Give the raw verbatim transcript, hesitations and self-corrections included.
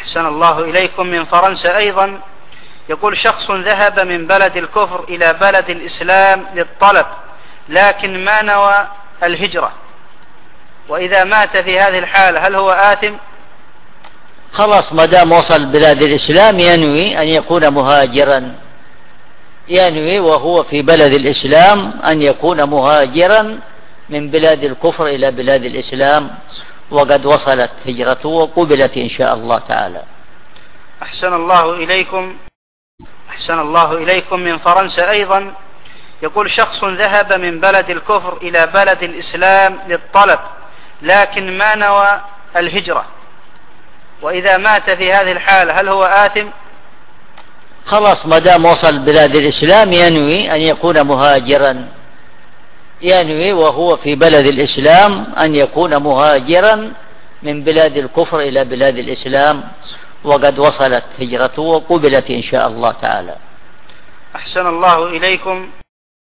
أحسن الله إليكم. من فرنسا أيضا يقول شخص ذهب من بلد الكفر إلى بلد الإسلام للطلب لكن ما نوى الهجرة، وإذا مات في هذه الحالة هل هو آثم؟ خلاص ما دام وصل بلاد الإسلام ينوي أن يكون مهاجرا، ينوي وهو في بلد الإسلام أن يكون مهاجرا من بلاد الكفر إلى بلاد الإسلام، وقد وصلت هجرته وقبلت إن شاء الله تعالى. أحسن الله إليكم. أحسن الله إليكم. من فرنسا أيضا يقول شخص ذهب من بلد الكفر إلى بلد الإسلام للطلب لكن ما نوى الهجرة، وإذا مات في هذه الحالة هل هو آثم؟ خلاص ما دام وصل بلاد الإسلام ينوي أن يكون مهاجرا، ينوي وهو في بلد الإسلام أن يكون مهاجرا من بلاد الكفر إلى بلاد الإسلام، وقد وصلت هجرته وقبلت إن شاء الله تعالى. أحسن الله إليكم.